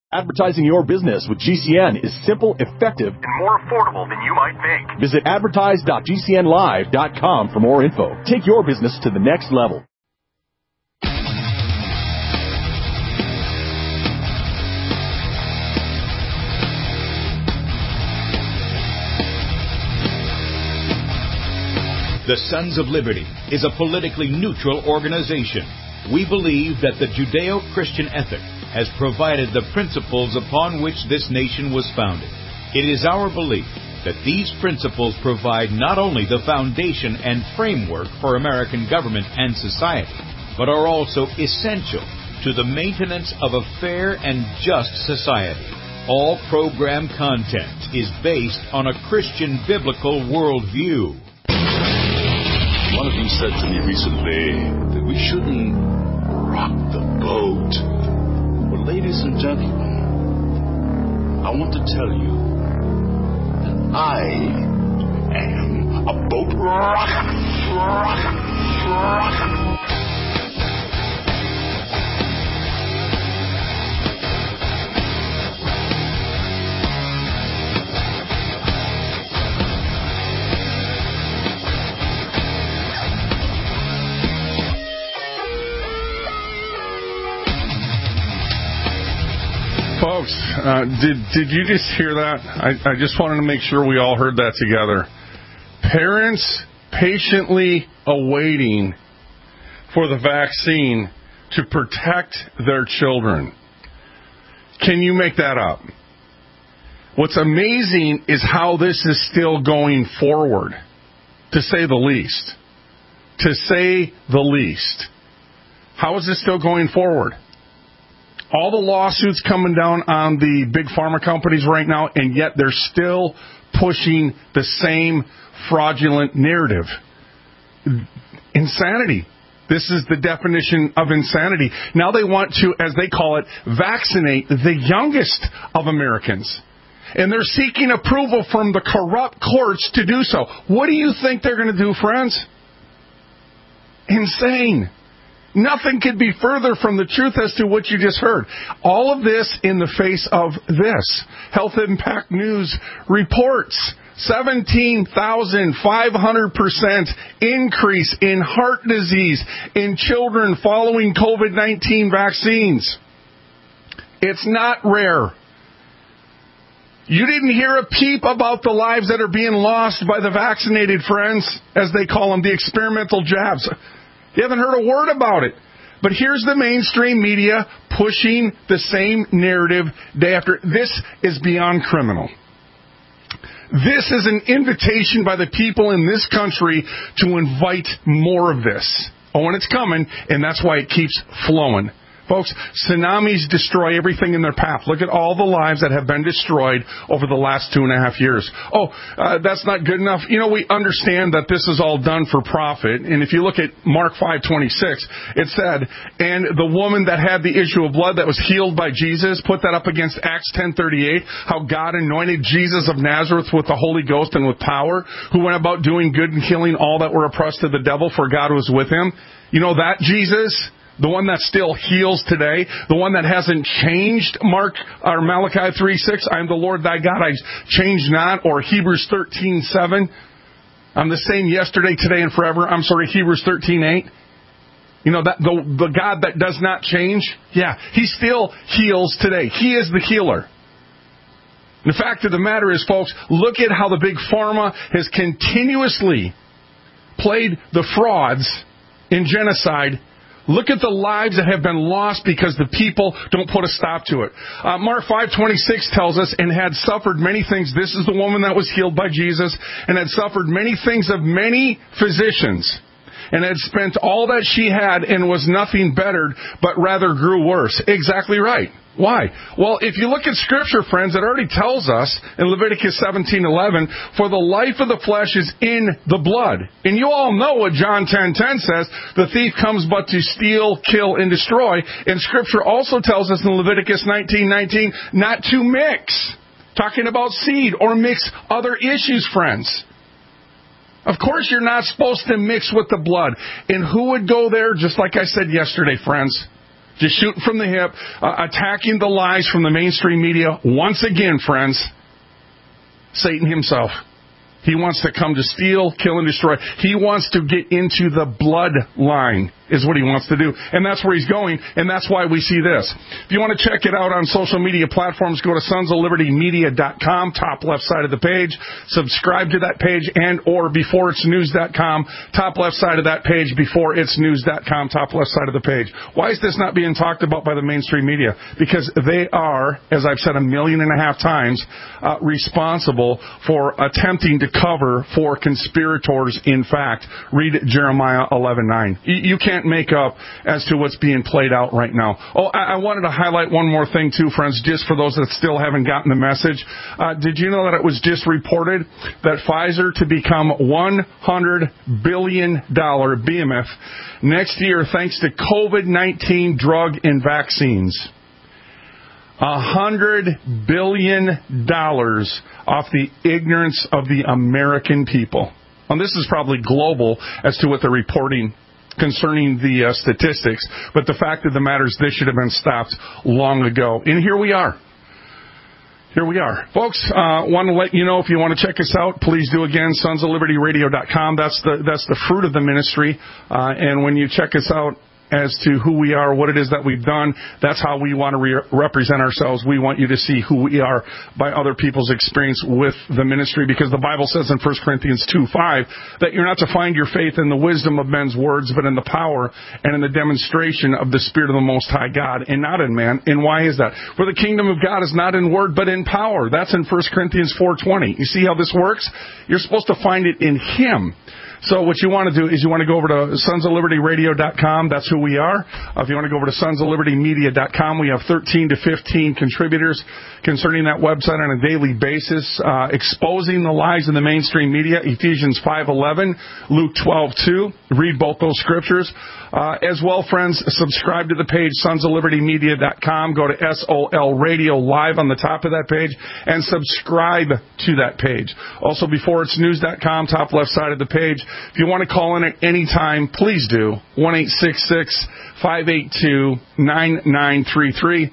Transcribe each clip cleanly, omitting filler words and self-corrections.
Advertising your business with GCN is simple, effective, and more affordable than you might think. Visit advertise.gcnlive.com for more info. Take your business to the next level. The Sons of Liberty is a politically neutral organization. We believe that the Judeo-Christian ethic has provided the principles upon which this nation was founded. It is our belief that these principles provide not only the foundation and framework for American government and society, but are also essential to the maintenance of a fair and just society. All program content is based on a Christian biblical worldview. One of you said to me recently that we shouldn't rock the boat. Well, ladies and gentlemen, I want to tell you that I am a boat rocker. Folks, did you just hear that? I just wanted to make sure we all heard that together. Parents patiently awaiting for the vaccine to protect their children. Can you make that up? What's amazing is how this is still going forward, to say the least. To say the least. How is this still going forward? All the lawsuits coming down on the big pharma companies right now, and yet they're still pushing the same fraudulent narrative. Insanity. This is the definition of insanity. Now they want to, as they call it, vaccinate the youngest of Americans. And they're seeking approval from the corrupt courts to do so. What do you think they're going to do, friends? Insane. Nothing could be further from the truth as to what you just heard. All of this in the face of this. Health Impact News reports 17,500% increase in heart disease in children following COVID-19 vaccines. It's not rare. You didn't hear a peep about the lives that are being lost by the vaccinated, friends, as they call them, the experimental jabs. You haven't heard a word about it. But here's the mainstream media pushing the same narrative day after. This is beyond criminal. This is an invitation by the people in this country to invite more of this. Oh, and it's coming, and that's why it keeps flowing. Folks, tsunamis destroy everything in their path. Look at all the lives that have been destroyed over the last 2.5 years. That's not good enough. You know, we understand that this is all done for profit. And if you look at Mark 5:26, it said, and the woman that had the issue of blood that was healed by Jesus, put that up against Acts 10:38, how God anointed Jesus of Nazareth with the Holy Ghost and with power, who went about doing good and healing all that were oppressed of the devil, for God was with him. You know that Jesus? The one that still heals today, the one that hasn't changed, Malachi 3:6, I am the Lord thy God, I change not, or Hebrews 13:7, I'm the same yesterday, today, and forever. Hebrews 13:8. You know, that the God that does not change, he still heals today. He is the healer. And the fact of the matter is, folks, look at how the big pharma has continuously played the frauds in genocide. Look at the lives that have been lost because the people don't put a stop to it. Mark 5:26 tells us, and had suffered many things. This is the woman that was healed by Jesus, and had suffered many things of many physicians, and had spent all that she had and was nothing bettered, but rather grew worse. Exactly right. Why? Well, if you look at Scripture, friends, it already tells us in Leviticus 17:11, for the life of the flesh is in the blood. And you all know what John 10:10 says, the thief comes but to steal, kill, and destroy. And Scripture also tells us in Leviticus 19:19 not to mix. Talking about seed or mix other issues, friends. Of course you're not supposed to mix with the blood. And who would go there, just like I said yesterday, friends? Just shooting from the hip, attacking the lies from the mainstream media. Once again, friends, Satan himself. He wants to come to steal, kill, and destroy. He wants to get into the bloodline, is what he wants to do. And that's where he's going, and that's why we see this. If you want to check it out on social media platforms, go to sonsoflibertymedia.com, top left side of the page. Subscribe to that page and or beforeitsnews.com, top left side of that page, beforeitsnews.com, top left side of the page. Why is this not being talked about by the mainstream media? Because they are, as I've said 1.5 million times, responsible for attempting to cover for conspirators. In fact, read Jeremiah 11:9. You can't make up as to what's being played out right now. Oh, I wanted to highlight one more thing too, friends, just for those that still haven't gotten the message. Did you know that it was just reported that Pfizer to become $100 billion behemoth next year thanks to COVID-19 drug and vaccines? $100 billion off the ignorance of the American people. And this is probably global as to what they're reporting concerning the statistics, but the fact of the matter is this should have been stopped long ago. And here we are. Here we are. Folks, want to let you know if you want to check us out, please do again, sonsoflibertyradio.com. That's the fruit of the ministry. And when you check us out as to who we are, what it is that we've done, that's how we want to represent ourselves. We want you to see who we are by other people's experience with the ministry, because the Bible says in 1 Corinthians 2:5 that you're not to find your faith in the wisdom of men's words, but in the power and in the demonstration of the Spirit of the Most High God, and not in man. And why is that? For the kingdom of God is not in word, but in power. That's in 1 Corinthians 4:20. You see how this works? You're supposed to find it in Him. So what you want to do is you want to go over to sonsoflibertyradio.com. That's who we are. If you want to go over to sonsoflibertymedia.com, we have 13 to 15 contributors concerning that website on a daily basis, exposing the lies in the mainstream media. Ephesians 5:11, Luke 12:2. Read both those scriptures. As well, friends, subscribe to the page, sonsoflibertymedia.com. Go to SOL Radio Live on the top of that page and subscribe to that page. Also, beforeitsnews.com, top left side of the page. If you want to call in at any time, please do. 1-866-582-9933.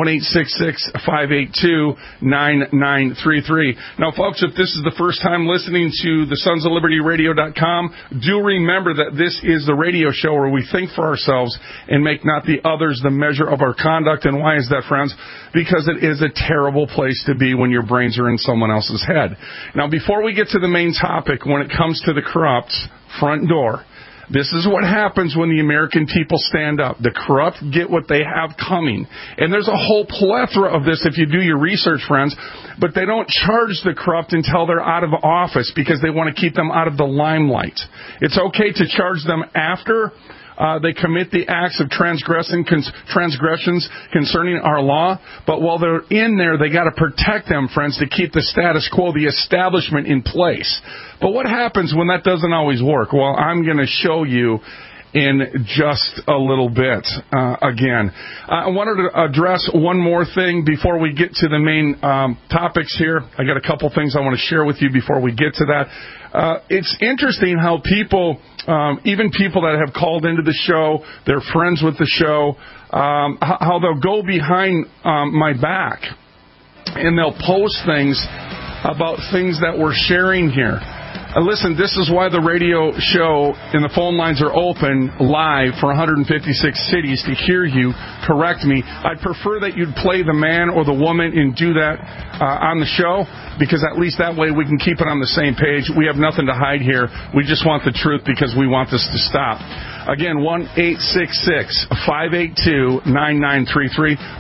1-866-582-9933. Now, folks, if this is the first time listening to the sonsoflibertyradio.com, do remember that this is the radio show where we think for ourselves and make not the others the measure of our conduct. And why is that, friends? Because it is a terrible place to be when your brains are in someone else's head. Now, before we get to the main topic, when it comes to the corrupt front door, this is what happens when the American people stand up. The corrupt get what they have coming. And there's a whole plethora of this if you do your research, friends. But they don't charge the corrupt until they're out of office because they want to keep them out of the limelight. It's okay to charge them after they commit the acts of transgressions concerning our law. But while they're in there, they got to protect them, friends, to keep the status quo, the establishment in place. But what happens when that doesn't always work? Well, I'm going to show you in just a little bit. Again, I wanted to address one more thing before we get to the main topics here. I got a couple things I want to share with you before we get to that. It's interesting how people, even people that have called into the show, they're friends with the show, how they'll go behind my back and they'll post things about things that we're sharing here. Listen, this is why the radio show and the phone lines are open live for 156 cities to hear you correct me. I'd prefer that you'd play the man or the woman and do that on the show, because at least that way we can keep it on the same page. We have nothing to hide here. We just want the truth because we want this to stop. Again, 1-866-582-9933.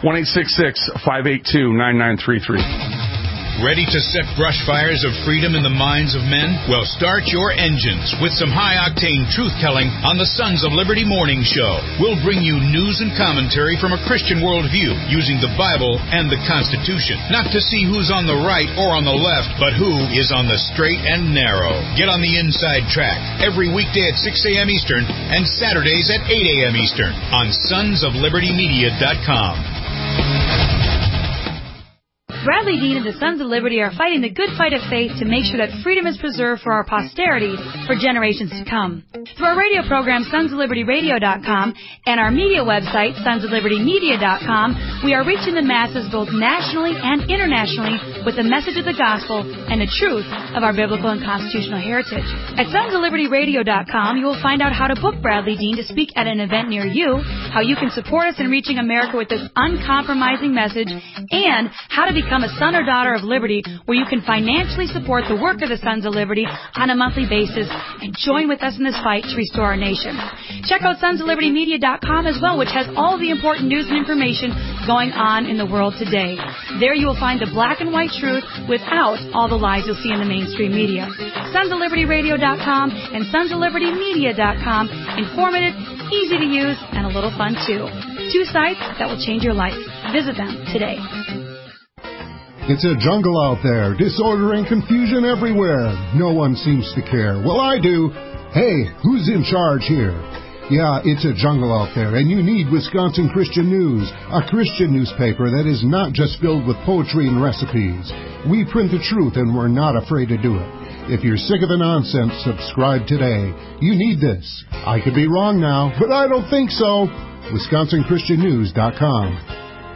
1-866-582-9933. Ready to set brush fires of freedom in the minds of men? Well, start your engines with some high-octane truth-telling on the Sons of Liberty Morning Show. We'll bring you news and commentary from a Christian worldview using the Bible and the Constitution. Not to see who's on the right or on the left, but who is on the straight and narrow. Get on the inside track every weekday at 6 a.m. Eastern and Saturdays at 8 a.m. Eastern on sonsoflibertymedia.com. Bradley Dean and the Sons of Liberty are fighting the good fight of faith to make sure that freedom is preserved for our posterity for generations to come. Through our radio program, sonsoflibertyradio.com, and our media website, sonsoflibertymedia.com, we are reaching the masses both nationally and internationally with the message of the gospel and the truth of our biblical and constitutional heritage. At sonsoflibertyradio.com, you will find out how to book Bradley Dean to speak at an event near you, how you can support us in reaching America with this uncompromising message, and how to become a son or daughter of liberty, where you can financially support the work of the Sons of Liberty on a monthly basis and join with us in this fight to restore our nation. Check out sonsoflibertymedia.com as well, which has all the important news and information going on in the world today. There you will find the black and white truth without all the lies you'll see in the mainstream media. sonsoflibertyradio.com and sonsoflibertymedia.com. Informative, easy to use, and a little fun too. 2 sites that will change your life. Visit them today. It's a jungle out there, disorder and confusion everywhere. No one seems to care. Well, I do. Hey, who's in charge here? Yeah, it's a jungle out there, and you need Wisconsin Christian News, a Christian newspaper that is not just filled with poetry and recipes. We print the truth, and we're not afraid to do it. If you're sick of the nonsense, subscribe today. You need this. I could be wrong now, but I don't think so. WisconsinChristianNews.com.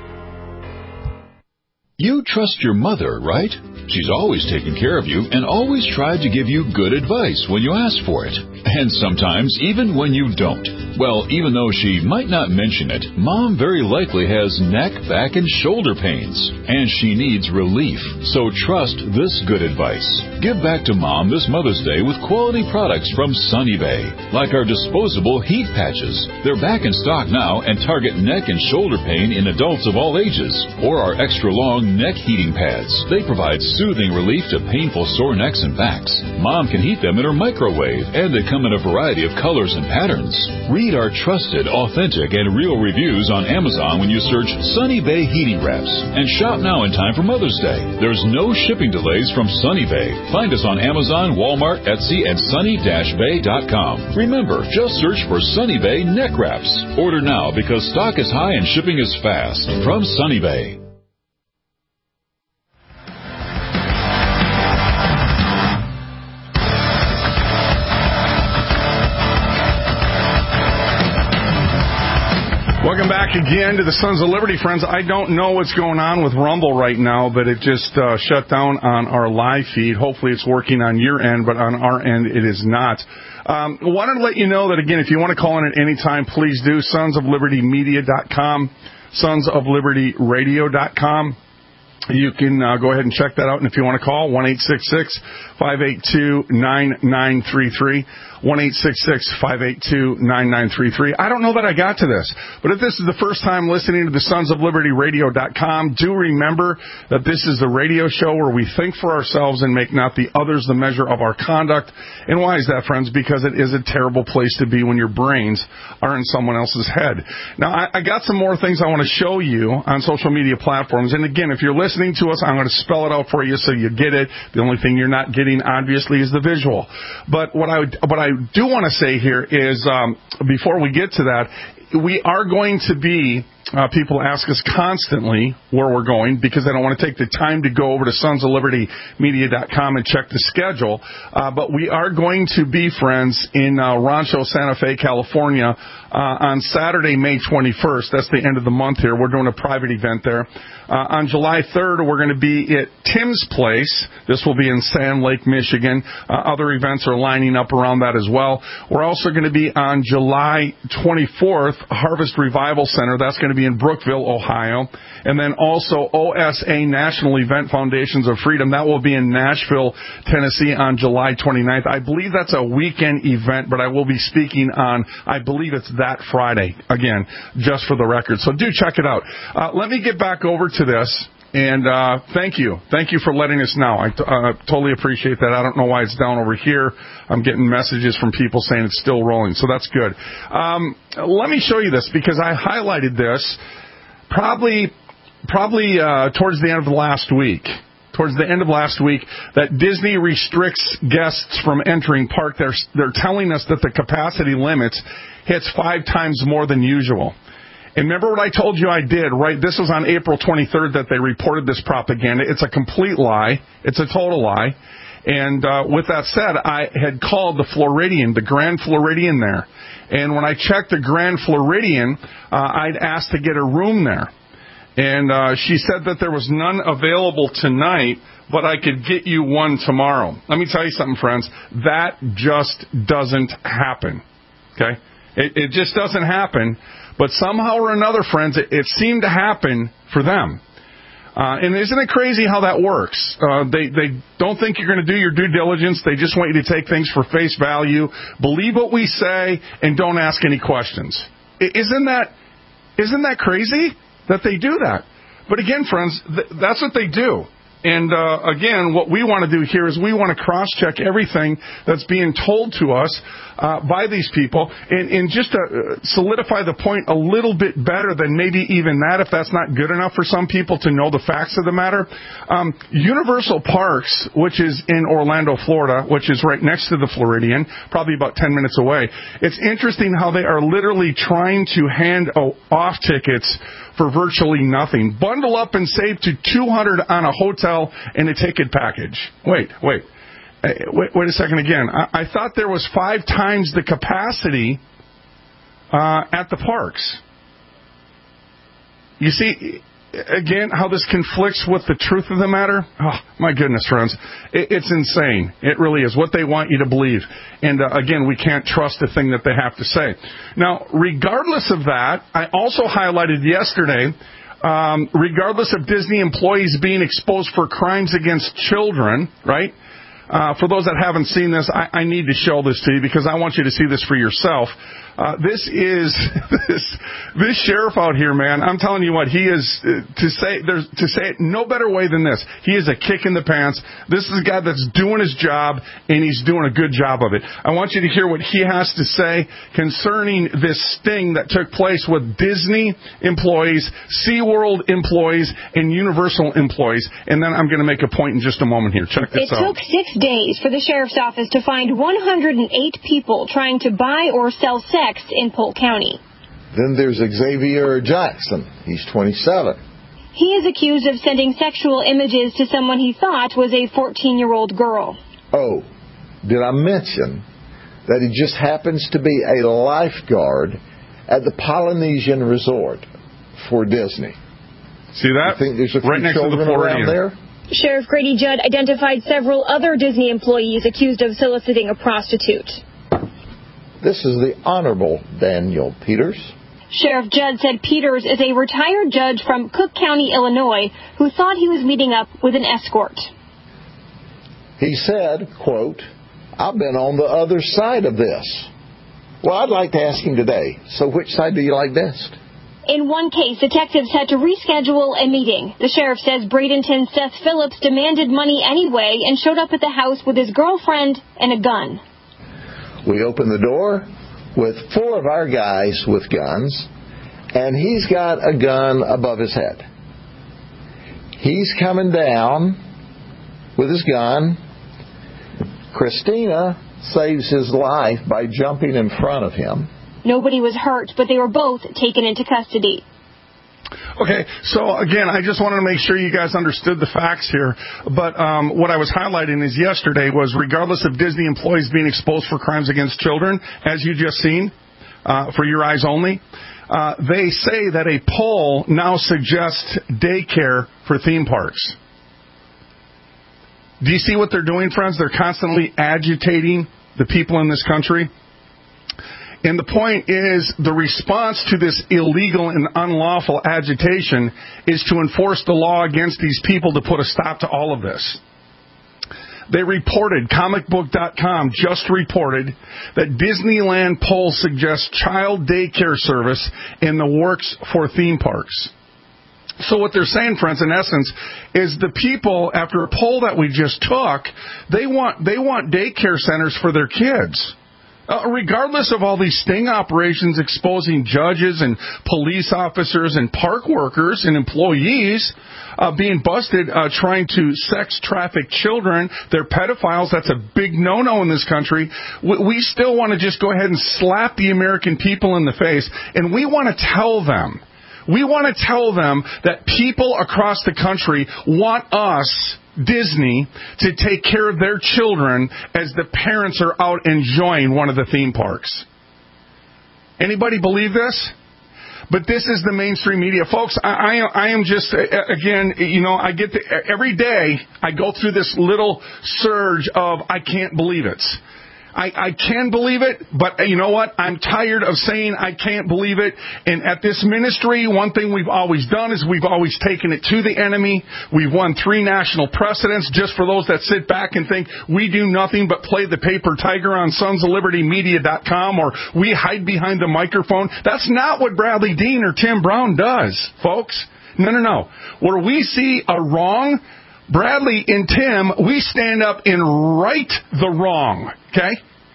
You trust your mother, right? She's always taken care of you and always tried to give you good advice when you ask for it. And sometimes even when you don't. Well, even though she might not mention it, Mom very likely has neck, back, and shoulder pains. And she needs relief. So trust this good advice. Give back to Mom this Mother's Day with quality products from Sunny Bay. Like our disposable heat patches. They're back in stock now and target neck and shoulder pain in adults of all ages. Or our extra long neck heating pads. They provide soothing relief to painful sore necks and backs. Mom can heat them in her microwave, and they come in a variety of colors and patterns. Read our trusted, authentic, and real reviews on Amazon when you search Sunny Bay Heating Wraps. And shop now in time for Mother's Day. There's no shipping delays from Sunny Bay. Find us on Amazon, Walmart, Etsy, and sunny-bay.com. Remember, just search for Sunny Bay Neck Wraps. Order now because stock is high and shipping is fast. From Sunny Bay. Welcome back again to the Sons of Liberty, friends. I don't know what's going on with Rumble right now, but it just shut down on our live feed. Hopefully it's working on your end, but on our end it is not. Wanted to let you know that, again, if you want to call in at any time, please do. sonsoflibertymedia.com, sonsoflibertyradio.com. You can go ahead and check that out, and if you want to call, 1-866-582-9933, 1-866-582-9933. I don't know that I got to this, but if this is the first time listening to the sonsoflibertyradio.com, do remember that this is the radio show where we think for ourselves and make not the others the measure of our conduct. And why is that, friends? Because it is a terrible place to be when your brains are in someone else's head. Now, I got some more things I want to show you on social media platforms, and again, if you're listening to us, I'm going to spell it out for you so you get it. The only thing you're not getting, obviously, is the visual. But what I do want to say here is, before we get to that, we are going to be, people ask us constantly where we're going because they don't want to take the time to go over to sonsoflibertymedia.com and check the schedule. But we are going to be, friends, in Rancho Santa Fe, California, on Saturday, May 21st. That's the end of the month here. We're doing a private event there. On July 3rd, we're going to be at Tim's Place. This will be in Sand Lake, Michigan. Other events are lining up around that as well. We're also going to be on July 24th, Harvest Revival Center. That's going to be in Brookville, Ohio. And then also OSA National Event Foundations of Freedom. That will be in Nashville, Tennessee on July 29th. I believe that's a weekend event, but I will be speaking on, I believe it's that Friday, again, just for the record. So do check it out. Let me get back over to this. And thank you. Thank you for letting us know. I totally appreciate that. I don't know why it's down over here. I'm getting messages from people saying it's still rolling, so that's good. Let me show you this because I highlighted this probably towards the end of last week. Towards the end of last week, that Disney restricts guests from entering park. They're telling us that the capacity limit hits 5 times more than usual. And remember what I told you I did, right? This was on April 23rd that they reported this propaganda. It's a complete lie. It's a total lie. And with that said, I had called the Floridian, the Grand Floridian there. And when I checked the Grand Floridian, I'd asked to get a room there. And she said that there was none available tonight, but I could get you one tomorrow. Let me tell you something, friends. That just doesn't happen. Okay? It just doesn't happen. But somehow or another, friends, it seemed to happen for them. And isn't it crazy how that works? They don't think you're going to do your due diligence. They just want you to take things for face value, believe what we say, and don't ask any questions. Isn't that crazy that they do that? But again, friends, that's what they do. And again, what we want to do here is we want to cross-check everything that's being told to us by these people, and just to solidify the point a little bit better than maybe even that, if that's not good enough for some people to know the facts of the matter. Universal Parks, which is in Orlando, Florida, which is right next to the Floridian, probably about 10 minutes away. It's interesting how they are literally trying to hand off tickets for virtually nothing. Bundle up and save to $200 on a hotel and a ticket package. Wait a second again. I thought there was 5 times the capacity at the parks. You see, again, how this conflicts with the truth of the matter? Oh, my goodness, friends. It's insane. It really is. What they want you to believe. And again, we can't trust a thing that they have to say. Now, regardless of that, I also highlighted yesterday, regardless of Disney employees being exposed for crimes against children, right? For those that haven't seen this, I need to show this to you because I want you to see this for yourself. This is this sheriff out here, man. I'm telling you what, he is to say it no better way than this. He is a kick in the pants. This is a guy that's doing his job, and he's doing a good job of it. I want you to hear what he has to say concerning this sting that took place with Disney employees, SeaWorld employees, and Universal employees. And then I'm going to make a point in just a moment here. Check this out. It took 6 days for the sheriff's office to find 108 people trying to buy or sell sex in Polk County. Then there's Xavier Jackson. He's 27. He is accused of sending sexual images to someone he thought was a 14-year-old girl. Oh, did I mention that he just happens to be a lifeguard at the Polynesian Resort for Disney? See that? You think there's a few right next to the children around there? Sheriff Grady Judd identified several other Disney employees accused of soliciting a prostitute. This is the Honorable Daniel Peters. Sheriff Judd said Peters is a retired judge from Cook County, Illinois, who thought he was meeting up with an escort. He said, quote, "I've been on the other side of this." Well, I'd like to ask him today, so which side do you like best? In one case, detectives had to reschedule a meeting. The sheriff says Bradenton's Seth Phillips demanded money anyway and showed up at the house with his girlfriend and a gun. We opened the door with 4 of our guys with guns, and he's got a gun above his head. He's coming down with his gun. Christina saves his life by jumping in front of him. Nobody was hurt, but they were both taken into custody. Okay, so again, I just wanted to make sure you guys understood the facts here. But what I was highlighting is yesterday was regardless of Disney employees being exposed for crimes against children, as you just seen, for your eyes only, they say that a poll now suggests daycare for theme parks. Do you see what they're doing, friends? They're constantly agitating the people in this country. And the point is, the response to this illegal and unlawful agitation is to enforce the law against these people to put a stop to all of this. They reported, comicbook.com just reported, that Disneyland poll suggests child daycare service in the works for theme parks. So what they're saying, friends, in essence, is the people, after a poll that we just took, they want daycare centers for their kids. Regardless of all these sting operations exposing judges and police officers and park workers and employees being busted trying to sex traffic children, they're pedophiles. That's a big no-no in this country. We still want to just go ahead and slap the American people in the face, and we want to tell them. We want to tell them that people across the country want us, Disney, to take care of their children as the parents are out enjoying one of the theme parks. Anybody believe this? But this is the mainstream media. Folks, I am just, again, I get every day I go through this little surge of I can't believe it. I can believe it, but you know what? I'm tired of saying I can't believe it. And at this ministry, one thing we've always done is we've always taken it to the enemy. We've won 3 national precedents. Just for those that sit back and think we do nothing but play the paper tiger on sonsoflibertymedia.com or we hide behind the microphone. That's not what Bradley Dean or Tim Brown does, folks. No. Where we see a wrong, Bradley and Tim, we stand up and right the wrong, okay?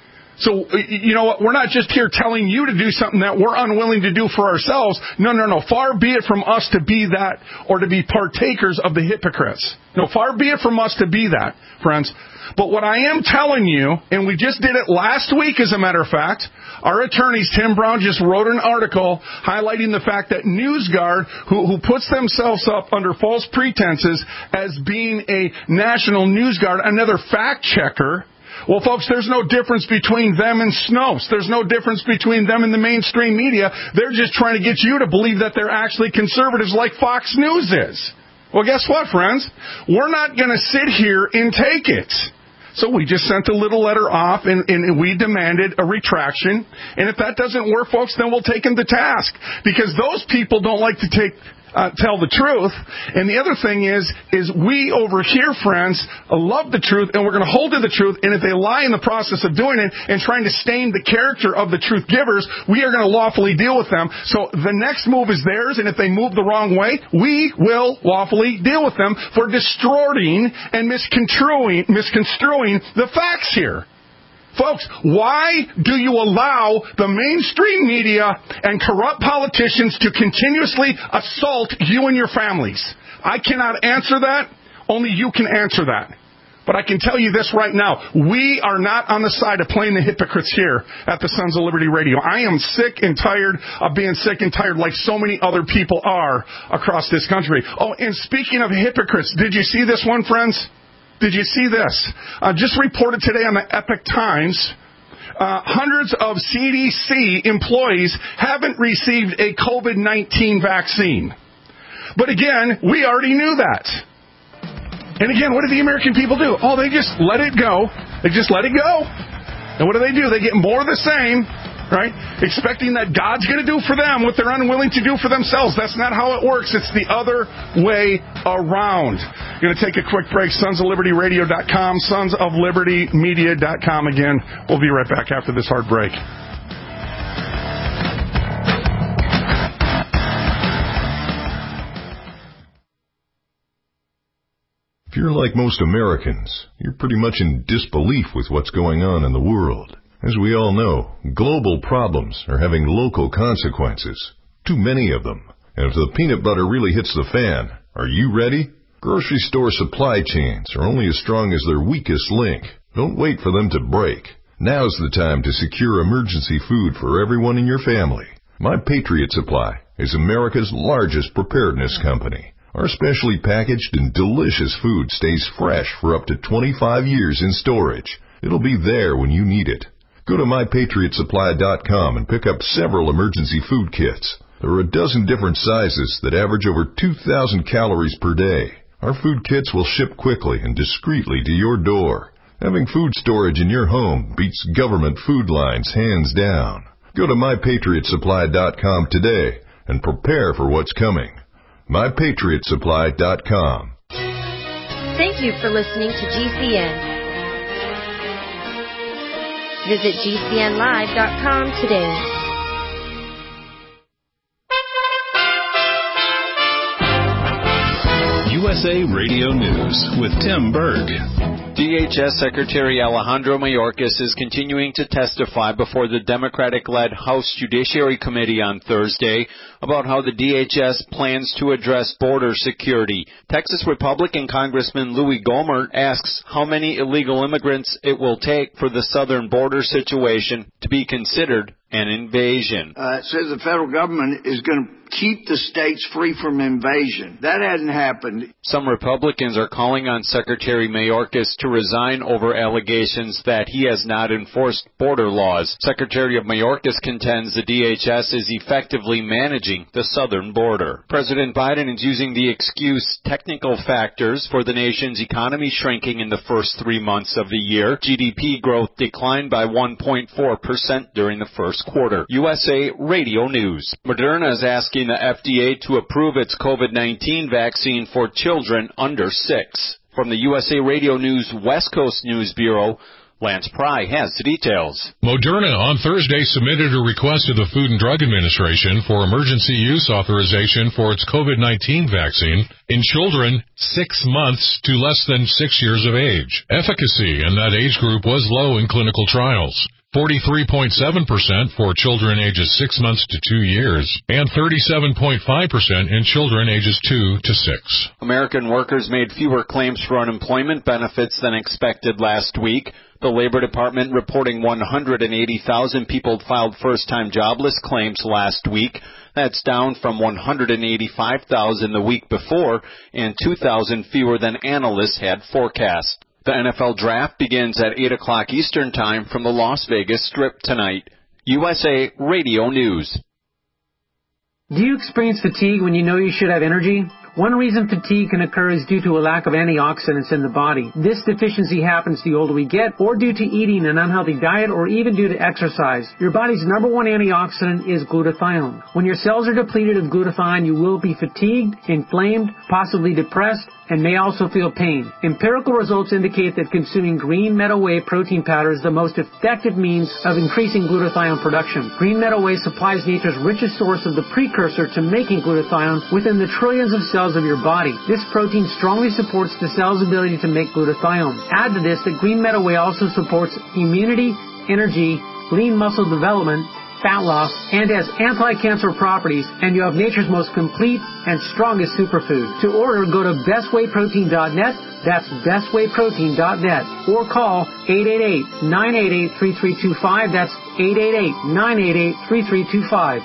So, you know what? We're not just here telling you to do something that we're unwilling to do for ourselves. No. Far be it from us to be that or to be partakers of the hypocrites. No, far be it from us to be that, friends. But what I am telling you, and we just did it last week, as a matter of fact, our attorneys, Tim Brown, just wrote an article highlighting the fact that NewsGuard, who puts themselves up under false pretenses as being a national news guard, another fact checker. Well, folks, there's no difference between them and Snopes. There's no difference between them and the mainstream media. They're just trying to get you to believe that they're actually conservatives like Fox News is. Well, guess what, friends? We're not going to sit here and take it. So we just sent a little letter off, and we demanded a retraction. And if that doesn't work, folks, then we'll take them to task. Because those people don't like to tell the truth. And the other thing is we over here, friends, love the truth, and we're going to hold to the truth. And if they lie in the process of doing it and trying to stain the character of the truth givers, we are going to lawfully deal with them. So the next move is theirs, and if they move the wrong way, we will lawfully deal with them for distorting and misconstruing the facts here. Folks, why do you allow the mainstream media and corrupt politicians to continuously assault you and your families? I cannot answer that. Only you can answer that. But I can tell you this right now. We are not on the side of playing the hypocrites here at the Sons of Liberty Radio. I am sick and tired of being sick and tired like so many other people are across this country. Oh, and speaking of hypocrites, did you see this one, friends? Did you see this? Just reported today on the Epoch Times, hundreds of CDC employees haven't received a COVID-19 vaccine. But again, we already knew that. And again, what do the American people do? Oh, they just let it go. They just let it go. And what do? They get more of the same, right? Expecting that God's going to do for them what they're unwilling to do for themselves. That's not how it works. It's the other way around. Going to take a quick break. sonsoflibertyradio.com, sonsoflibertymedia.com. Again, we'll be right back after this hard break. If you're like most Americans, you're pretty much in disbelief with what's going on in the world. As we all know, global problems are having local consequences. Too many of them. And if the peanut butter really hits the fan, are you ready? Grocery store supply chains are only as strong as their weakest link. Don't wait for them to break. Now's the time to secure emergency food for everyone in your family. My Patriot Supply is America's largest preparedness company. Our specially packaged and delicious food stays fresh for up to 25 years in storage. It'll be there when you need it. Go to MyPatriotSupply.com and pick up several emergency food kits. There are a dozen different sizes that average over 2,000 calories per day. Our food kits will ship quickly and discreetly to your door. Having food storage in your home beats government food lines hands down. Go to MyPatriotSupply.com today and prepare for what's coming. MyPatriotSupply.com. Thank you for listening to GCN. Visit GCNlive.com today. USA Radio News with Tim Berg. DHS Secretary Alejandro Mayorkas is continuing to testify before the Democratic-led House Judiciary Committee on Thursday about how the DHS plans to address border security. Texas Republican Congressman Louis Gohmert asks how many illegal immigrants it will take for the southern border situation to be considered an invasion. It says the federal government is going to keep the states free from invasion. That hasn't happened. Some Republicans are calling on Secretary Mayorkas to resign over allegations that he has not enforced border laws. Secretary of Mayorkas contends the DHS is effectively managing the southern border. President Biden is using the excuse technical factors for the nation's economy shrinking in the first 3 months of the year. GDP growth declined by 1.4% during the first quarter. USA Radio News. Moderna is asking the FDA to approve its COVID-19 vaccine for children under 6. From the USA Radio News West Coast News Bureau, Lance Pry has the details. Moderna on Thursday submitted a request to the Food and Drug Administration for emergency use authorization for its COVID-19 vaccine in children 6 months to less than 6 years of age. Efficacy in that age group was low in clinical trials. 43.7% for children ages 6 months to 2 years, and 37.5% in children ages 2 to 6. American workers made fewer claims for unemployment benefits than expected last week. The Labor Department reporting 180,000 people filed first-time jobless claims last week. That's down from 185,000 the week before and 2,000 fewer than analysts had forecast. The NFL Draft begins at 8 o'clock Eastern Time from the Las Vegas Strip tonight. USA Radio News. Do you experience fatigue when you know you should have energy? One reason fatigue can occur is due to a lack of antioxidants in the body. This deficiency happens the older we get, or due to eating an unhealthy diet, or even due to exercise. Your body's number one antioxidant is glutathione. When your cells are depleted of glutathione, you will be fatigued, inflamed, possibly depressed, and may also feel pain. Empirical results indicate that consuming green meadow whey protein powder is the most effective means of increasing glutathione production. Green meadow whey supplies nature's richest source of the precursor to making glutathione within the trillions of cells of your body. This protein strongly supports the cell's ability to make glutathione. Add to this that green meadow whey also supports immunity, energy, lean muscle development, fat loss, and has anti-cancer properties, and you have nature's most complete and strongest superfood. To order, go to bestwayprotein.net, that's bestwayprotein.net, or call 888-988-3325, that's 888-988-3325.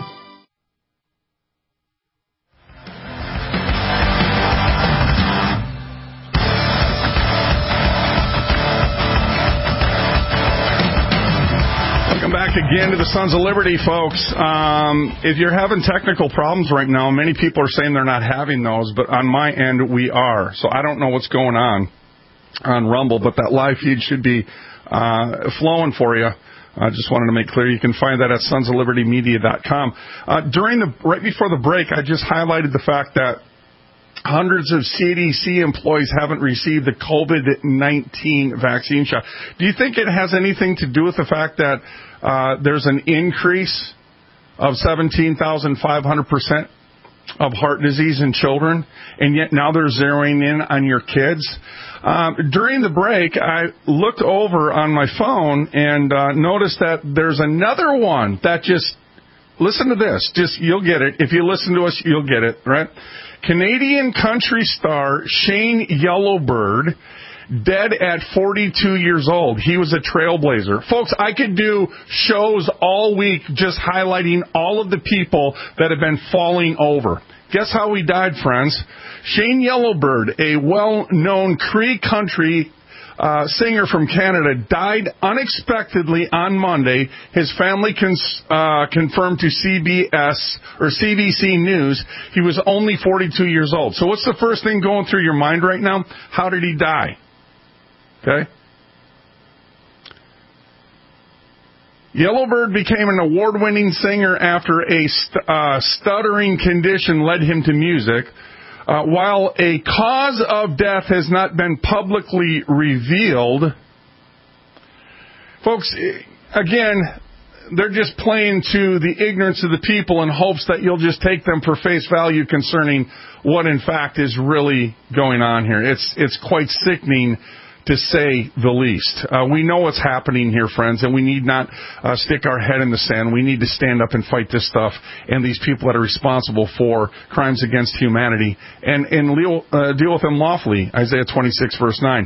Back again to the Sons of Liberty, folks. If you're having technical problems right now, many people are saying they're not having those, but on my end, we are. So I don't know what's going on Rumble, but that live feed should be flowing for you. I just wanted to make clear you can find that at sonsoflibertymedia.com. Right before the break, I just highlighted the fact that hundreds of CDC employees haven't received the COVID-19 vaccine shot. Do you think it has anything to do with the fact that there's an increase of 17,500% of heart disease in children, and yet now they're zeroing in on your kids? During the break, I looked over on my phone and noticed that there's another one that just, listen to this, you'll get it. If you listen to us, you'll get it, right? Canadian country star Shane Yellowbird, dead at 42 years old. He was a trailblazer. Folks, I could do shows all week just highlighting all of the people that have been falling over. Guess how he died, friends? Shane Yellowbird, a well-known Cree country singer from Canada, died unexpectedly on Monday. His family confirmed to CBC News he was only 42 years old. So what's the first thing going through your mind right now? How did he die? Okay? Yellowbird became an award-winning singer after a stuttering condition led him to music. While a cause of death has not been publicly revealed, folks, again, they're just playing to the ignorance of the people in hopes that you'll just take them for face value concerning what, in fact, is really going on here. It's quite sickening to say the least. We know what's happening here, friends, and we need not stick our head in the sand. We need to stand up and fight this stuff and these people that are responsible for crimes against humanity and deal with them lawfully, Isaiah 26, verse 9.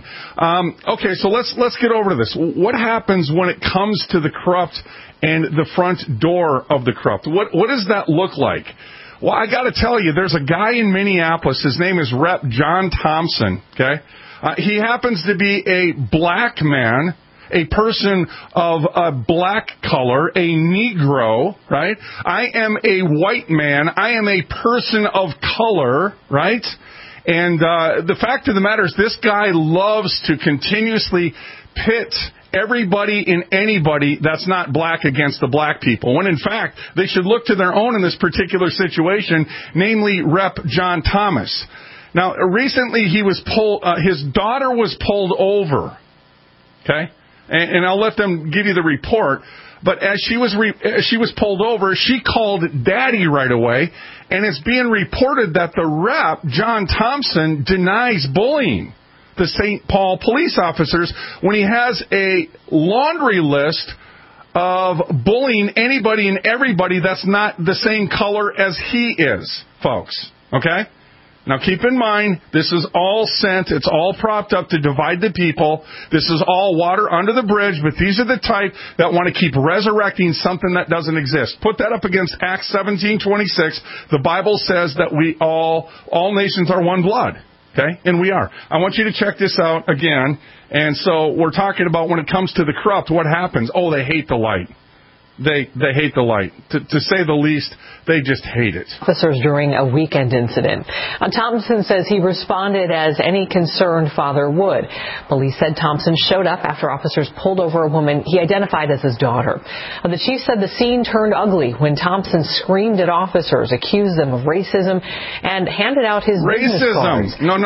Okay, so let's get over to this. What happens when it comes to the corrupt and the front door of the corrupt? What does that look like? Well, I got to tell you, there's a guy in Minneapolis. His name is Rep. John Thompson, okay? He happens to be a black man, a person of a black color, a Negro, right? I am a white man. I am a person of color, right? And the fact of the matter is this guy loves to continuously pit everybody and anybody that's not black against the black people, when in fact they should look to their own in this particular situation, namely Rep. John Thomas. Now, recently he was his daughter was pulled over, okay? And I'll let them give you the report. But as she was pulled over, she called Daddy right away, and it's being reported that the Rep. John Thompson denies bullying the St. Paul police officers when he has a laundry list of bullying anybody and everybody that's not the same color as he is, folks. Okay? Now keep in mind, this is all sent, it's all propped up to divide the people. This is all water under the bridge, but these are the type that want to keep resurrecting something that doesn't exist. Put that up against Acts 17:26. The Bible says that we all nations are one blood. Okay? And we are. I want you to check this out again. And so we're talking about when it comes to the corrupt, what happens? Oh, they hate the light. They hate the light. To say the least, they just hate it. Officers during a weekend incident. Thompson says he responded as any concerned father would. Police said Thompson showed up after officers pulled over a woman he identified as his daughter. The chief said the scene turned ugly when Thompson screamed at officers, accused them of racism, and handed out his business cards. No.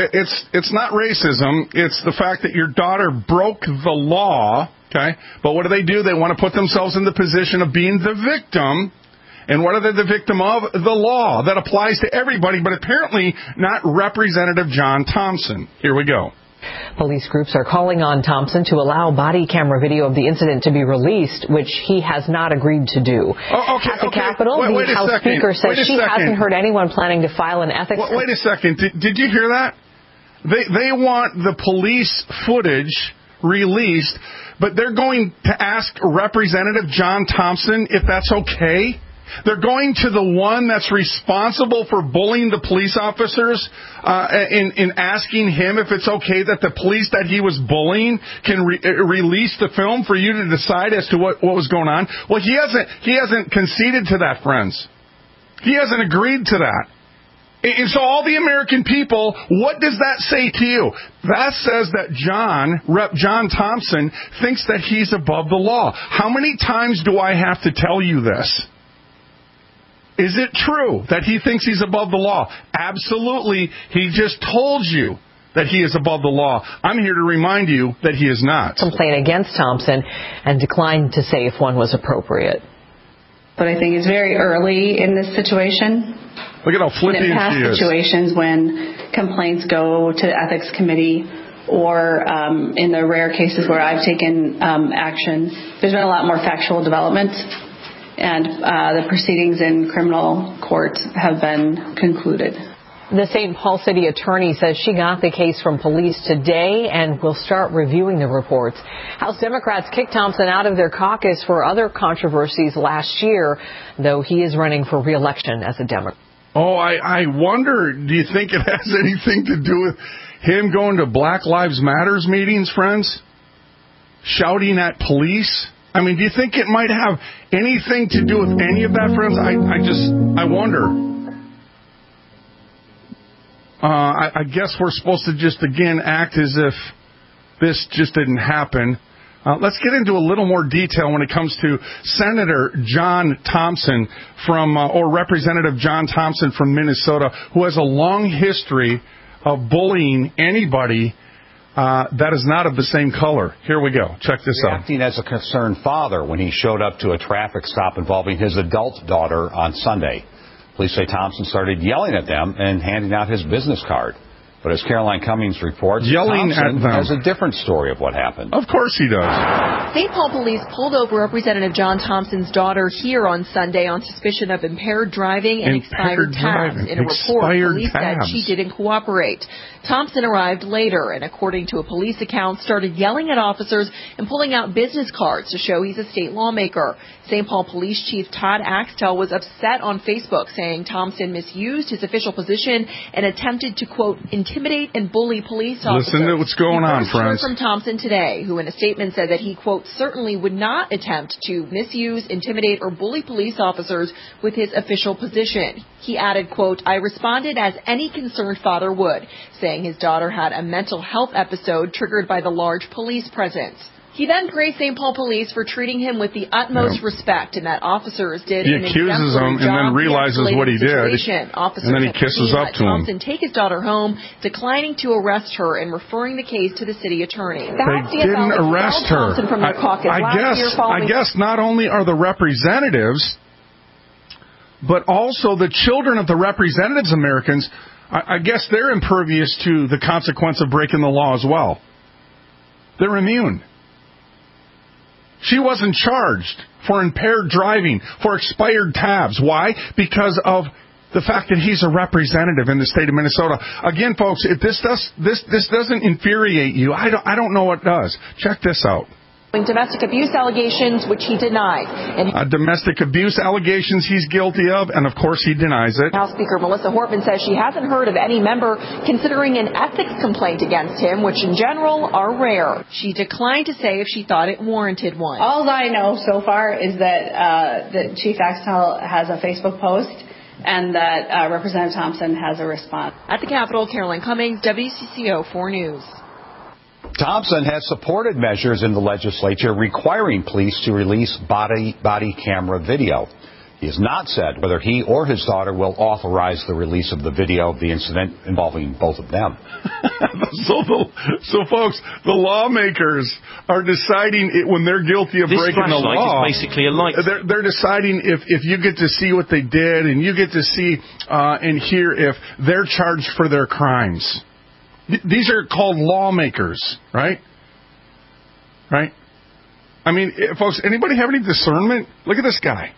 It's not racism. It's the fact that your daughter broke the law. Okay, but what do? They want to put themselves in the position of being the victim. And what are they the victim of? The law that applies to everybody, but apparently not Representative John Thompson. Here we go. Police groups are calling on Thompson to allow body camera video of the incident to be released, which he has not agreed to do. At the Capitol, the House Speaker says she hasn't heard anyone planning to file an ethics... Wait a second. Did you hear that? They want the police footage released, but they're going to ask Representative John Thompson if that's okay. They're going to the one that's responsible for bullying the police officers in asking him if it's okay that the police that he was bullying can release the film for you to decide as to what was going on. Well, he hasn't conceded to that, friends. He hasn't agreed to that. And so all the American people, what does that say to you? That says that Rep. John Thompson thinks that he's above the law. How many times do I have to tell you this? Is it true that he thinks he's above the law? Absolutely. He just told you that he is above the law. I'm here to remind you that he is not. Complaint against Thompson and declined to say if one was appropriate. But I think it's very early in this situation. Look at how flippant she is. In past situations when complaints go to the ethics committee or in the rare cases where I've taken action, there's been a lot more factual development. And the proceedings in criminal court have been concluded. The St. Paul City attorney says she got the case from police today and will start reviewing the reports. House Democrats kicked Thompson out of their caucus for other controversies last year, though he is running for re-election as a Democrat. Oh, I wonder, do you think it has anything to do with him going to Black Lives Matters meetings, friends? Shouting at police? I mean, do you think it might have anything to do with any of that, friends? I wonder. I guess we're supposed to just, again, act as if this just didn't happen. Let's get into a little more detail when it comes to Senator John Thompson or Representative John Thompson from Minnesota, who has a long history of bullying anybody that is not of the same color. Here we go. Check this out. Acting as a concerned father when he showed up to a traffic stop involving his adult daughter on Sunday. Police say Thompson started yelling at them and handing out his business card. But as Caroline Cummings reports, Yelling Thompson at them. has a different story of what happened. Of course he does. St. Paul police pulled over Representative John Thompson's daughter here on Sunday on suspicion of impaired driving and expired tabs. In a report, police said she didn't cooperate. Thompson arrived later and, according to a police account, started yelling at officers and pulling out business cards to show he's a state lawmaker. St. Paul Police Chief Todd Axtell was upset on Facebook, saying Thompson misused his official position and attempted to, quote, intimidate and bully police officers. Listen to what's going on, friends. Heard from Thompson today, who in a statement said that he, quote, certainly would not attempt to misuse, intimidate, or bully police officers with his official position. He added, quote, I responded as any concerned father would, saying his daughter had a mental health episode triggered by the large police presence. He then praised St. Paul police for treating him with the utmost respect and that officers did an exemplary job. He accuses him and then realizes what he did, and then he kisses up to him. Thompson take his daughter home, declining to arrest her and referring the case to the city attorney. They didn't arrest her. I guess not only are the representatives, but also the children of the representatives, Americans, I guess they're impervious to the consequence of breaking the law as well. They're immune. She wasn't charged for impaired driving, for expired tabs. Why? Because of the fact that he's a representative in the state of Minnesota. Again, folks, if this doesn't infuriate you, I don't know what does. Check this out. Domestic abuse allegations, which he denied. Domestic abuse allegations he's guilty of, and of course he denies it. House Speaker Melissa Hortman says she hasn't heard of any member considering an ethics complaint against him, which in general are rare. She declined to say if she thought it warranted one. All I know so far is that Chief Axtell has a Facebook post and that Representative Thompson has a response. At the Capitol, Caroline Cummings, WCCO 4 News. Thompson has supported measures in the legislature requiring police to release body camera video. He has not said whether he or his daughter will authorize the release of the video of the incident involving both of them. So, folks, the lawmakers are deciding when they're guilty of breaking the law. Is basically a light. They're deciding if you get to see what they did, and you get to see and hear if they're charged for their crimes. These are called lawmakers, right? Right? I mean, folks, anybody have any discernment? Look at this guy.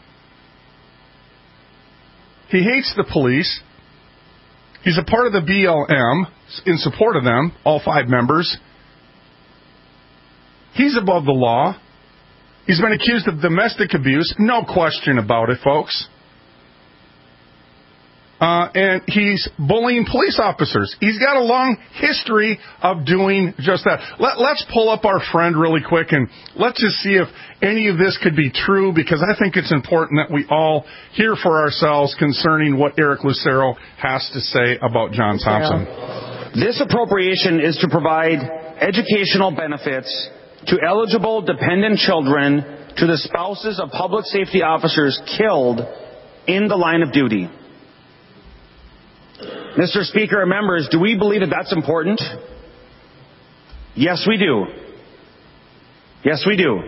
He hates the police. He's a part of the BLM, in support of them, all 5 members. He's above the law. He's been accused of domestic abuse. No question about it, folks. And he's bullying police officers. He's got a long history of doing just that. Let's pull up our friend really quick and let's just see if any of this could be true, because I think it's important that we all hear for ourselves concerning what Eric Lucero has to say about John Thompson. This appropriation is to provide educational benefits to eligible dependent children to the spouses of public safety officers killed in the line of duty. Mr. Speaker and members, do we believe that that's important? Yes, we do. Yes, we do.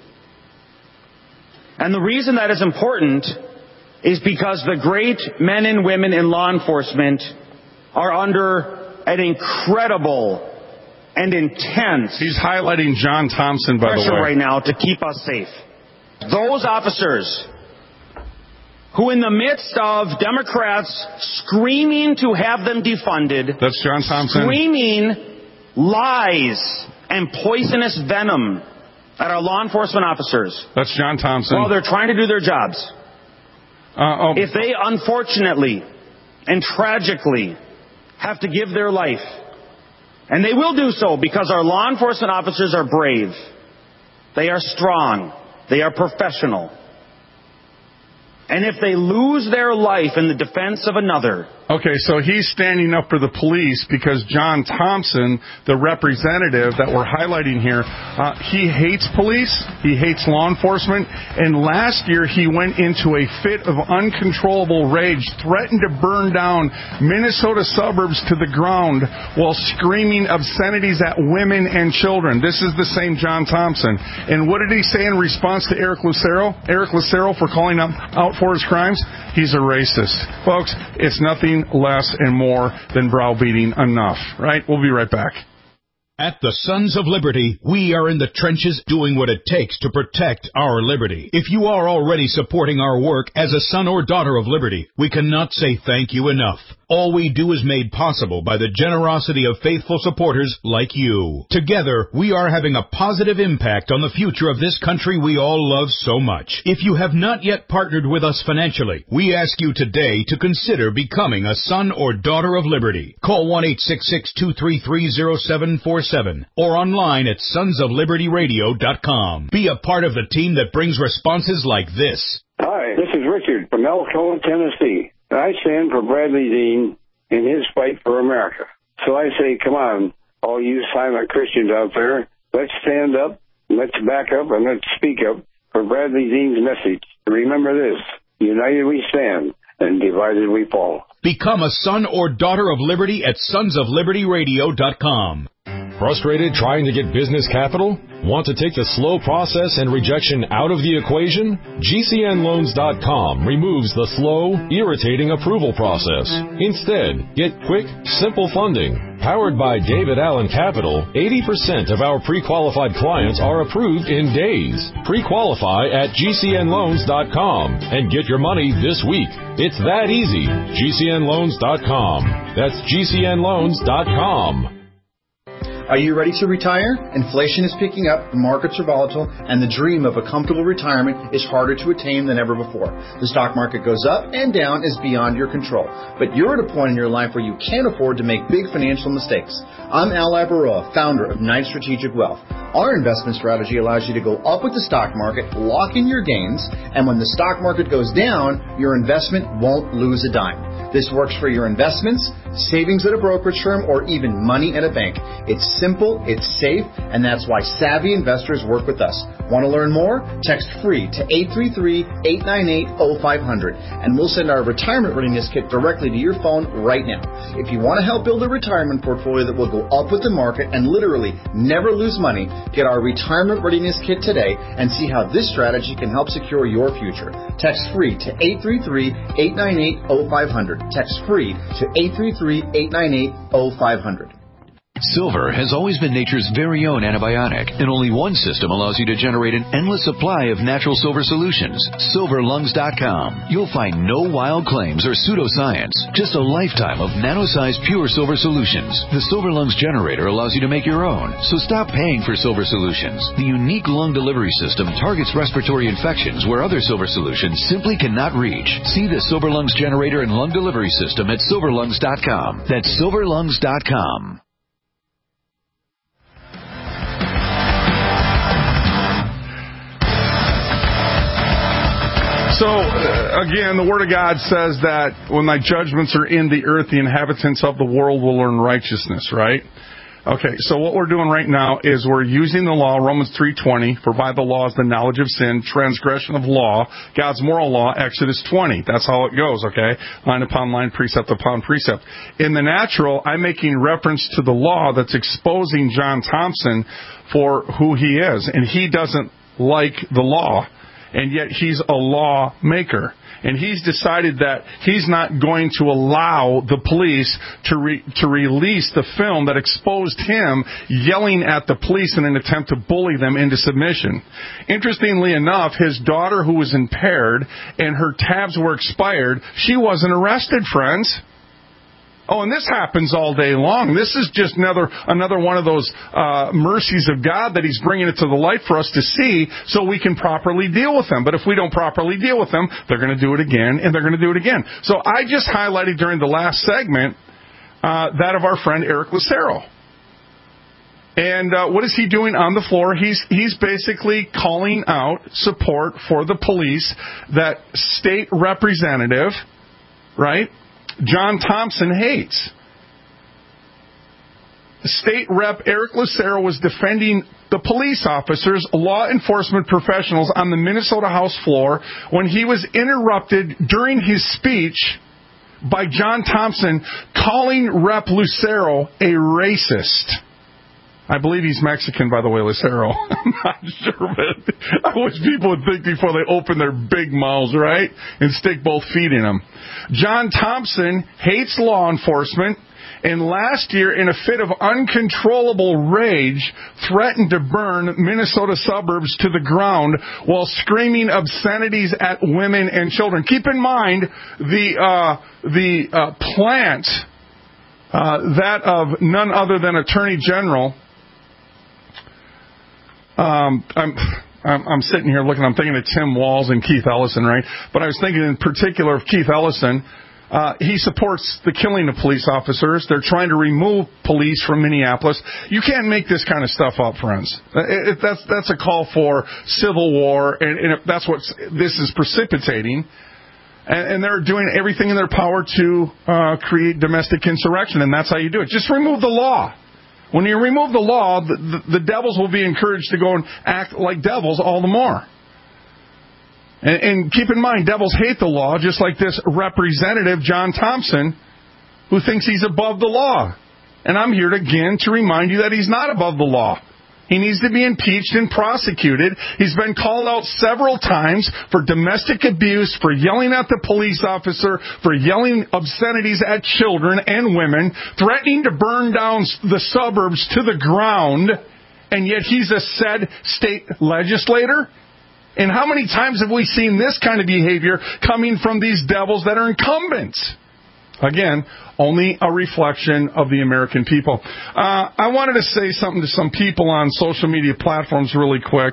And the reason that is important is because the great men and women in law enforcement are under an incredible and intense He's highlighting John Thompson, by the way. pressure right now to keep us safe. Those officers who in the midst of Democrats screaming to have them defunded, that's John Thompson, screaming lies and poisonous venom at our law enforcement officers. That's John Thompson. While they're trying to do their jobs. If they unfortunately and tragically have to give their life, and they will do so because our law enforcement officers are brave, they are strong, they are professional. And if they lose their life in the defense of another... Okay, so he's standing up for the police because John Thompson, the representative that we're highlighting here, he hates police, he hates law enforcement, and last year he went into a fit of uncontrollable rage, threatened to burn down Minnesota suburbs to the ground while screaming obscenities at women and children. This is the same John Thompson. And what did he say in response to Eric Lucero? Eric Lucero for calling out for his crimes? He's a racist. Folks, it's nothing nothing less and more than browbeating enough, right? We'll be right back. At the Sons of Liberty, we are in the trenches doing what it takes to protect our liberty. If you are already supporting our work as a son or daughter of liberty, we cannot say thank you enough. All we do is made possible by the generosity of faithful supporters like you. Together, we are having a positive impact on the future of this country we all love so much. If you have not yet partnered with us financially, we ask you today to consider becoming a son or daughter of liberty. Call 1-866-233-0747 or online at sonsoflibertyradio.com. Be a part of the team that brings responses like this. Hi, this is Richard from Elkhorn, Tennessee. I stand for Bradley Dean in his fight for America. So I say, come on, all you silent Christians out there, let's stand up, let's back up, and let's speak up for Bradley Dean's message. Remember this, united we stand, and divided we fall. Become a son or daughter of liberty at sonsoflibertyradio.com. Frustrated trying to get business capital? Want to take the slow process and rejection out of the equation? GCNloans.com removes the slow, irritating approval process. Instead, get quick, simple funding. Powered by David Allen Capital, 80% of our pre-qualified clients are approved in days. Pre-qualify at GCNloans.com and get your money this week. It's that easy. GCNloans.com. That's GCNloans.com. Are you ready to retire? Inflation is picking up, the markets are volatile, and the dream of a comfortable retirement is harder to attain than ever before. The stock market goes up and down is beyond your control. But you're at a point in your life where you can't afford to make big financial mistakes. I'm Al Labaroa, founder of Knight Strategic Wealth. Our investment strategy allows you to go up with the stock market, lock in your gains, and when the stock market goes down, your investment won't lose a dime. This works for your investments, savings at a brokerage firm, or even money at a bank. It's simple, it's safe, and that's why savvy investors work with us. Want to learn more? Text FREE to 833-898-0500, and we'll send our retirement readiness kit directly to your phone right now. If you want to help build a retirement portfolio that will go up with the market and literally never lose money, get our retirement readiness kit today and see how this strategy can help secure your future. Text FREE to 833-898-0500. Text FREE to 833-898-0500. Silver has always been nature's very own antibiotic, and only one system allows you to generate an endless supply of natural silver solutions. SilverLungs.com. You'll find no wild claims or pseudoscience, just a lifetime of nano-sized pure silver solutions. The Silver Lungs generator allows you to make your own, so stop paying for silver solutions. The unique lung delivery system targets respiratory infections where other silver solutions simply cannot reach. See the Silver Lungs generator and lung delivery system at SilverLungs.com. That's SilverLungs.com. So, again, the Word of God says that when thy judgments are in the earth, the inhabitants of the world will learn righteousness, right? Okay, so what we're doing right now is we're using the law, Romans 3:20, for by the law is the knowledge of sin, transgression of law, God's moral law, Exodus 20. That's how it goes, okay? Line upon line, precept upon precept. In the natural, I'm making reference to the law that's exposing John Thompson for who he is, and he doesn't like the law. And yet he's a lawmaker. And he's decided that he's not going to allow the police to release the film that exposed him yelling at the police in an attempt to bully them into submission. Interestingly enough, his daughter, who was impaired and her tabs were expired, she wasn't arrested, friends. Oh, and this happens all day long. This is just another one of those mercies of God that he's bringing it to the light for us to see so we can properly deal with them. But if we don't properly deal with them, they're going to do it again, and they're going to do it again. So I just highlighted during the last segment that of our friend Eric Lucero. And what is he doing on the floor? He's basically calling out support for the police, that state representative, right, John Thompson hates. State Rep Eric Lucero was defending the police officers, law enforcement professionals on the Minnesota House floor when he was interrupted during his speech by John Thompson calling Rep Lucero a racist. I believe he's Mexican, by the way, Lucero. I'm not sure, but I wish people would think before they open their big mouths, right? And stick both feet in them. John Thompson hates law enforcement, and last year, in a fit of uncontrollable rage, threatened to burn Minnesota suburbs to the ground while screaming obscenities at women and children. Keep in mind, the plant, that of none other than Attorney General. I'm sitting here looking, I'm thinking of Tim Walz and Keith Ellison, right? But I was thinking in particular of Keith Ellison. He supports the killing of police officers. They're trying to remove police from Minneapolis. You can't make this kind of stuff up, friends. That's a call for civil war, and that's what this is precipitating. And they're doing everything in their power to create domestic insurrection, and that's how you do it. Just remove the law. When you remove the law, the devils will be encouraged to go and act like devils all the more. And keep in mind, devils hate the law, just like this representative, John Thompson, who thinks he's above the law. And I'm here again to remind you that he's not above the law. He needs to be impeached and prosecuted. He's been called out several times for domestic abuse, for yelling at the police officer, for yelling obscenities at children and women, threatening to burn down the suburbs to the ground, and yet he's a said state legislator? And how many times have we seen this kind of behavior coming from these devils that are incumbents? Again, only a reflection of the American people. I wanted to say something to some people on social media platforms really quick.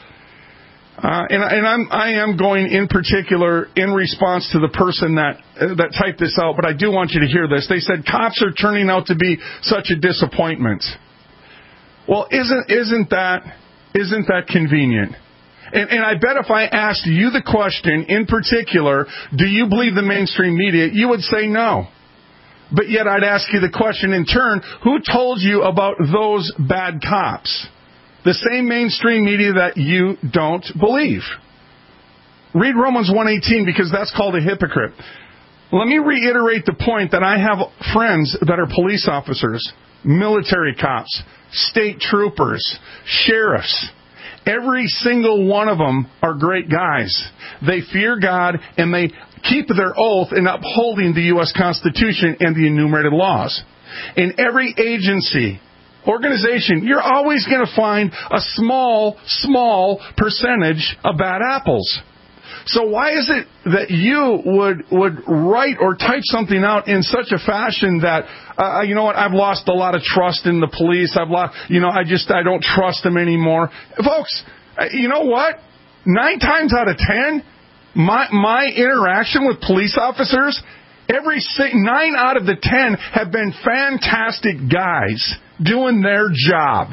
I am going in particular in response to the person that typed this out, but I do want you to hear this. They said cops are turning out to be such a disappointment. Well, isn't that convenient? And I bet if I asked you the question in particular, do you believe the mainstream media, you would say no. But yet I'd ask you the question in turn, who told you about those bad cops? The same mainstream media that you don't believe. Read Romans 1:18 because that's called a hypocrite. Let me reiterate the point that I have friends that are police officers, military cops, state troopers, sheriffs. Every single one of them are great guys. They fear God, and they keep their oath in upholding the U.S. Constitution and the enumerated laws. In every agency, organization, you're always going to find a small percentage of bad apples. So why is it that you would write or type something out in such a fashion that, you know what, I've lost a lot of trust in the police. I don't trust them anymore. Folks, you know what? 9 times out of 10, my interaction with police officers, 9 out of the 10 have been fantastic guys doing their job.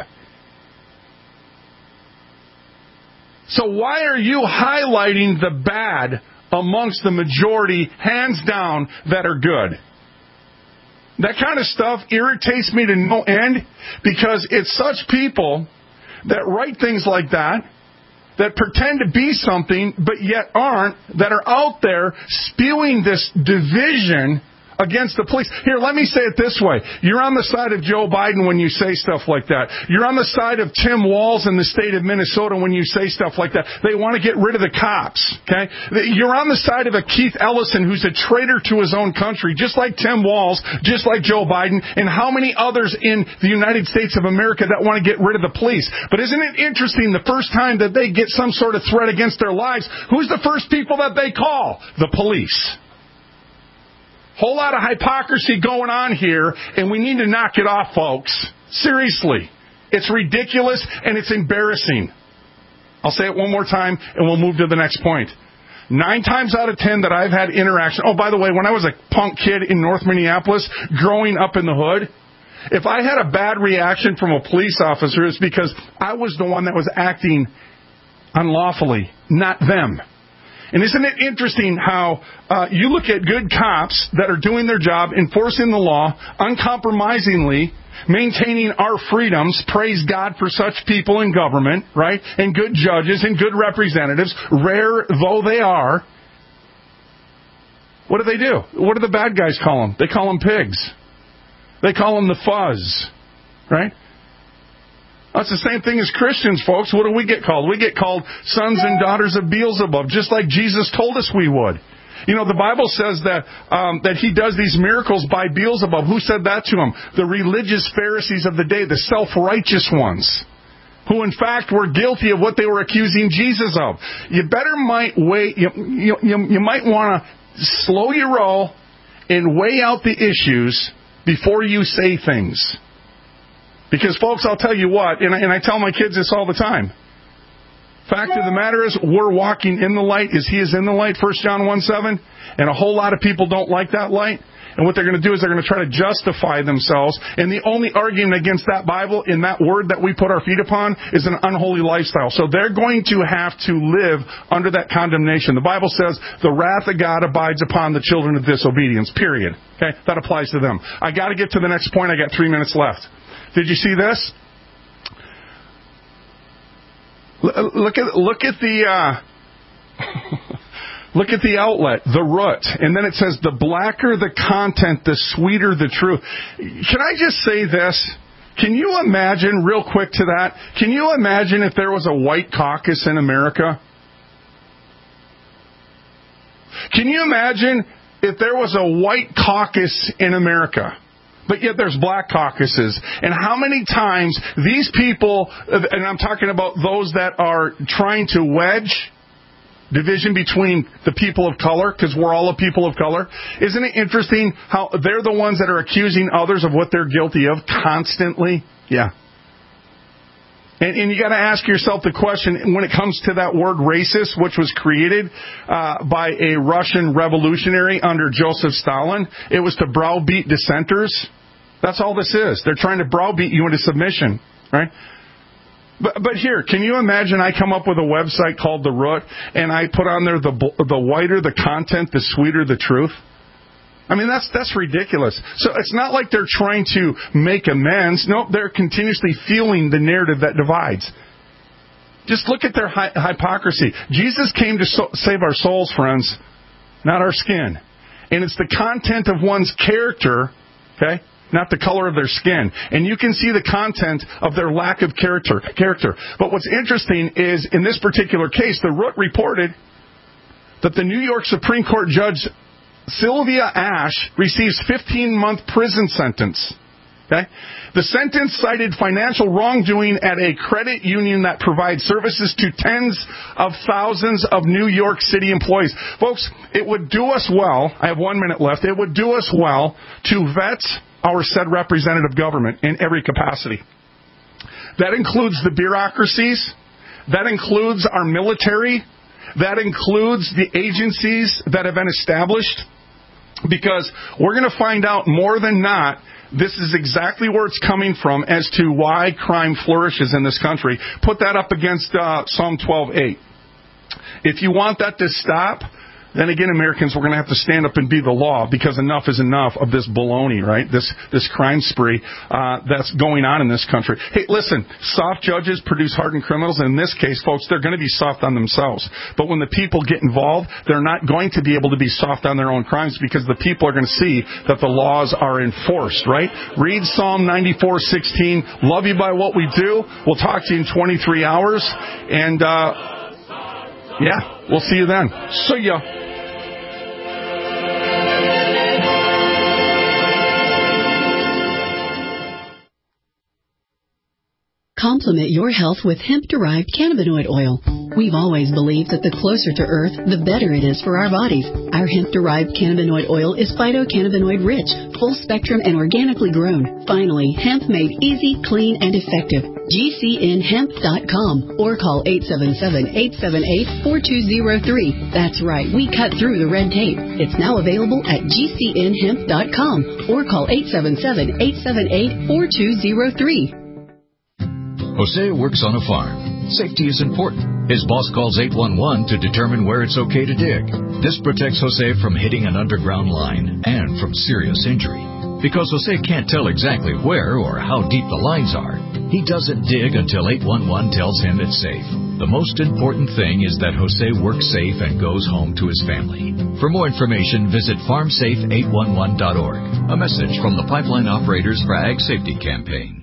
So why are you highlighting the bad amongst the majority, hands down, that are good? That kind of stuff irritates me to no end because it's such people that write things like that pretend to be something but yet aren't, that are out there spewing this division against the police. Here, let me say it this way. You're on the side of Joe Biden when you say stuff like that. You're on the side of Tim Walz in the state of Minnesota when you say stuff like that. They want to get rid of the cops, okay? You're on the side of a Keith Ellison who's a traitor to his own country, just like Tim Walz, just like Joe Biden, and how many others in the United States of America that want to get rid of the police. But isn't it interesting, the first time that they get some sort of threat against their lives, who's the first people that they call? The police. Whole lot of hypocrisy going on here, and we need to knock it off, folks. Seriously. It's ridiculous, and it's embarrassing. I'll say it one more time, and we'll move to the next point. 9 times out of 10 that I've had interaction... Oh, by the way, when I was a punk kid in North Minneapolis, growing up in the hood, if I had a bad reaction from a police officer, it's because I was the one that was acting unlawfully, not them. And isn't it interesting how you look at good cops that are doing their job, enforcing the law, uncompromisingly, maintaining our freedoms, praise God for such people in government, right? And good judges and good representatives, rare though they are. What do? What do the bad guys call them? They call them pigs. They call them the fuzz, right? That's the same thing as Christians, folks. What do we get called? We get called sons and daughters of Beelzebub, just like Jesus told us we would. You know, the Bible says that he does these miracles by Beelzebub. Who said that to him? The religious Pharisees of the day, the self-righteous ones, who in fact were guilty of what they were accusing Jesus of. You might want to slow your roll and weigh out the issues before you say things. Because, folks, I'll tell you what, and I tell my kids this all the time. Fact of the matter is, we're walking in the light as He is in the light, 1 John 1:7, and a whole lot of people don't like that light. And what they're going to do is they're going to try to justify themselves. And the only argument against that Bible in that word that we put our feet upon is an unholy lifestyle. So they're going to have to live under that condemnation. The Bible says the wrath of God abides upon the children of disobedience, period. Okay? That applies to them. I got to get to the next point. I got 3 minutes left. Did you see this? Look at the look at the outlet, the root, and then it says the blacker the content, the sweeter the truth. Can I just say this? Can you imagine, real quick to that, can you imagine if there was a white caucus in America? Can you imagine if there was a white caucus in America? But yet there's black caucuses. And how many times these people, and I'm talking about those that are trying to wedge division between the people of color, because we're all a people of color. Isn't it interesting how they're the ones that are accusing others of what they're guilty of constantly? Yeah. And you got to ask yourself the question, when it comes to that word racist, which was created by a Russian revolutionary under Joseph Stalin, it was to browbeat dissenters. That's all this is. They're trying to browbeat you into submission, right? But here, can you imagine I come up with a website called The Root, and I put on there the whiter the content, the sweeter the truth? I mean, that's ridiculous. So it's not like they're trying to make amends. No, they're continuously fueling the narrative that divides. Just look at their hypocrisy. Jesus came to save our souls, friends, not our skin. And it's the content of one's character, okay, not the color of their skin. And you can see the content of their lack of character. But what's interesting is, in this particular case, The Root reported that the New York Supreme Court Judge Sylvia Ash receives 15-month prison sentence. Okay? The sentence cited financial wrongdoing at a credit union that provides services to tens of thousands of New York City employees. Folks, it would do us well, I have 1 minute left, it would do us well to vet our said representative government in every capacity. That includes the bureaucracies, that includes our military, that includes the agencies that have been established, because we're going to find out more than not this is exactly where it's coming from as to why crime flourishes in this country. Put that up against Psalm 12:8. If you want that to stop, then again, Americans, we're going to have to stand up and be the law, because enough is enough of this baloney, right? This crime spree that's going on in this country. Hey, listen, soft judges produce hardened criminals. And in this case, folks, they're going to be soft on themselves. But when the people get involved, they're not going to be able to be soft on their own crimes, because the people are going to see that the laws are enforced, right? Read Psalm 94:16. Love you by what we do. We'll talk to you in 23 hours. And, yeah, we'll see you then. See ya. Complement your health with hemp-derived cannabinoid oil. We've always believed that the closer to Earth, the better it is for our bodies. Our hemp-derived cannabinoid oil is phytocannabinoid-rich, full-spectrum, and organically grown. Finally, hemp made easy, clean, and effective. GCNhemp.com or call 877-878-4203. That's right, we cut through the red tape. It's now available at GCNhemp.com or call 877-878-4203. Jose works on a farm. Safety is important. His boss calls 811 to determine where it's okay to dig. This protects Jose from hitting an underground line and from serious injury. Because Jose can't tell exactly where or how deep the lines are, he doesn't dig until 811 tells him it's safe. The most important thing is that Jose works safe and goes home to his family. For more information, visit farmsafe811.org. A message from the Pipeline Operators for Ag Safety Campaign.